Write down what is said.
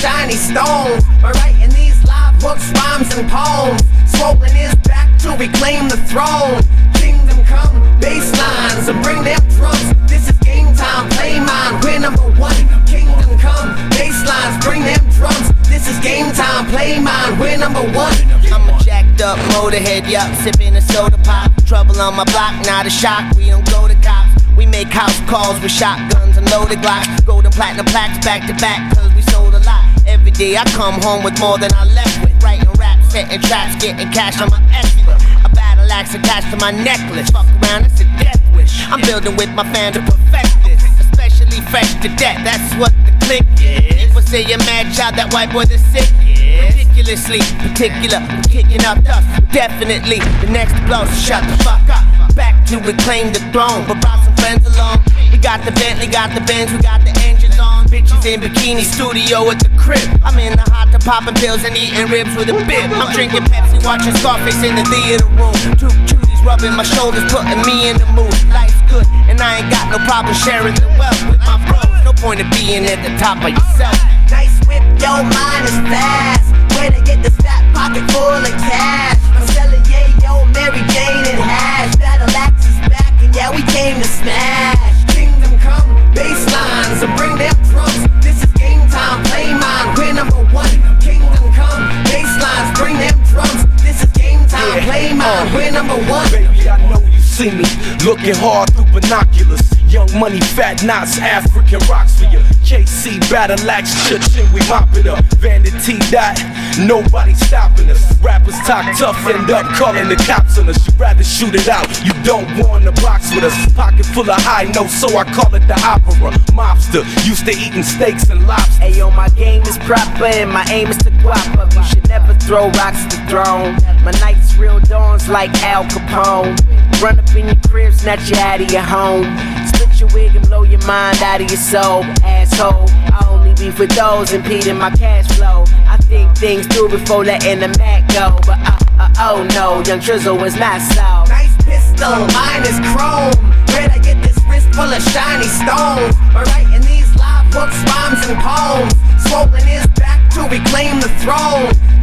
shiny stones. By writing these live books, rhymes and poems. Swollen his back to reclaim the throne. Kingdom come, bass lines and bring them drums. This is game time, play mine, we're number one. Kingdom come, bass lines, bring them drums. This is game time, play mine, we're number one. I'm a jacked up motorhead, yup, sipping a soda pop. Trouble on my block, not a shock, we don't go to cops. We make house calls with shotguns and loaded glocks. Golden platinum plaques back to back, cause we sold a lot. Every day I come home with more than I left with. Writing raps, setting traps, getting cash on my extra. A battle axe attached to my necklace. Fuck around, it's a death wish. I'm building with my fam to perfect this. Especially fresh to death, that's what the click is. People say you're mad child, that white boy the sick is. Ridiculously particular, we're kicking up dust. Definitely the next blow, so shut the fuck up. Back to reclaim the throne, but brought some friends along. We got the Bentley, got the Benz, we got the engines on. Bitches in bikini, studio at the crib. I'm in the hot tub popping pills and eating ribs with a bib. I'm drinking Pepsi, watching Scarface in the theater room. Two cuties rubbing my shoulders, putting me in the mood. Life's good, and I ain't got no problem sharing the wealth with my bros. No point of being at the top of yourself. Nice whip, yo, mine is fast. Where to get this fat pocket full of cash? I'm selling yayo, Mary Jane and hash. Battle axe is back, and yeah, we came to smash. Kingdom come, bass lines, and bring them drums. This is game time, play mine, we're number one. Kingdom come, bass lines, bring them drums. This is game time, play mine, we're number one. Baby, I know you see me, looking hard through binoculars. Young money, fat knots, African rocks for you. KC, battle axe, cha-ching, we mop it up. Vanity dot, nobody stopping us. Rappers talk tough, end up calling the cops on us. You rather shoot it out, you don't want the box with us. Pocket full of high notes, so I call it the opera. Mobster, used to eating steaks and lobster. Ayo, my game is proper and my aim is to guapa. We should never throw rocks at the throne. My nights real dawns like Al Capone. Run up in your crib, snatch you out of your home. Split your wig and blow your mind out of your soul. Asshole, I only beef with those impeding my cash flow. I think things through before letting the Mac go. But oh no, Young Trizzle is not so. Nice pistol, mine is chrome. Where'd I get this wrist full of shiny stones? By writing these live books, rhymes and poems. Swollen his back to reclaim the throne.